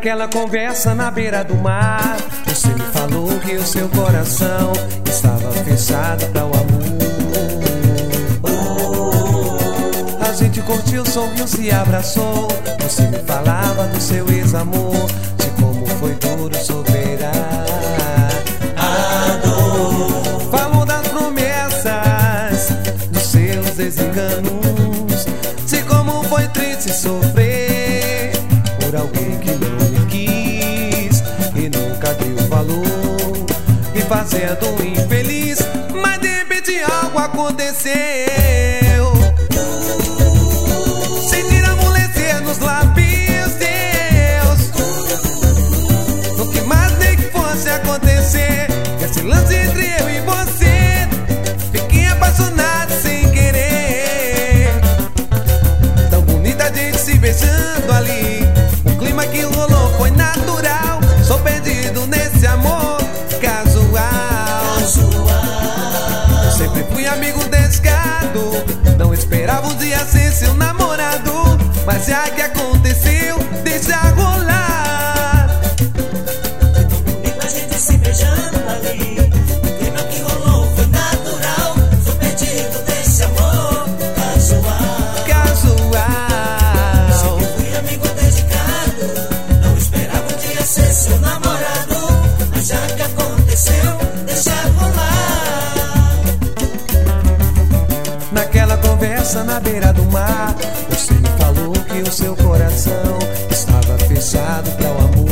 Naquela conversa na beira do mar, você me falou que o seu coração estava fechado para o amor. A gente curtiu, sorriu, se abraçou. Você me falava do seu ex-amor, de como foi duro superar a dor. Falou das promessas, dos seus desenganos, de como foi triste sofrer por alguém que não me quis e nunca deu valor, me fazendo infeliz. Mas de repente algo aconteceu. Sentir amolecer nos lábios teus, não que mais nem que fosse acontecer. Esse lance entre eu e você, fiquei apaixonado sem querer. Tão bonita a gente se beijando ali, o clima que rolou foi natural. Sou perdido nesse amor casual. Eu sempre fui amigo dedicado, não esperava um dia ser seu namorado, mas já que aconteceu, deixa rolar. Tão bonita a gente se beijando ali, o clima que rolou foi natural. Sou perdido nesse amor casual. Sempre fui amigo dedicado, não esperava um dia ser seu namorado, mas já que aconteceu, deixa rolar. Naquela conversa na beira do mar, você me falou que o seu coração estava fechado para o amor.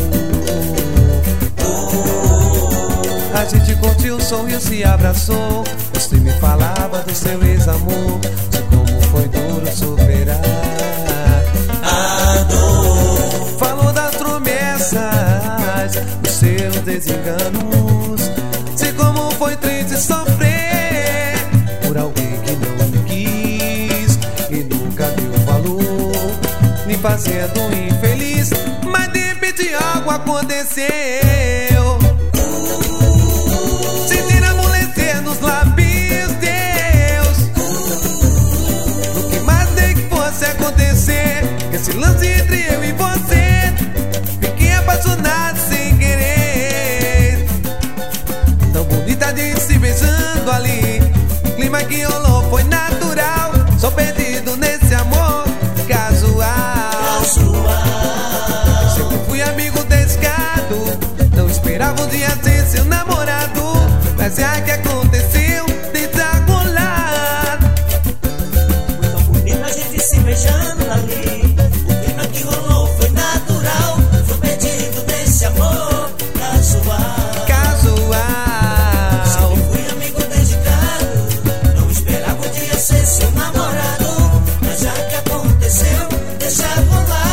A gente curtiu, sorriu, se abraçou. Você me falava do seu ex-amor, de como foi duro superar a dor. Falou das promessas, dos seus desenganos, de como foi triste sofrer por alguém que não me quis e nunca deu valor, me fazendo infeliz. Mas de repente algo aconteceu. Sentir amolecer nos lábios teus, no que mais nem que fosse acontecer. Esse lance entre eu e você, fiquei apaixonado sem querer. Tão bonita a gente se beijando ali, o clima que rolou foi natural. Sou perdido nesse amor casual. Sempre fui amigo dedicado, não esperava um dia ser seu namorado, mas já que aconteceu, deixa rolar. Tão bonita a gente se beijando ali, o clima que rolou foi natural. Sou perdido nesse amor casual. Sempre fui amigo dedicado, não esperava um dia ser seu namorado, mas já que aconteceu, deixa rolar.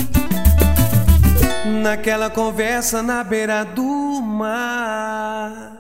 Naquela conversa na beira do mar.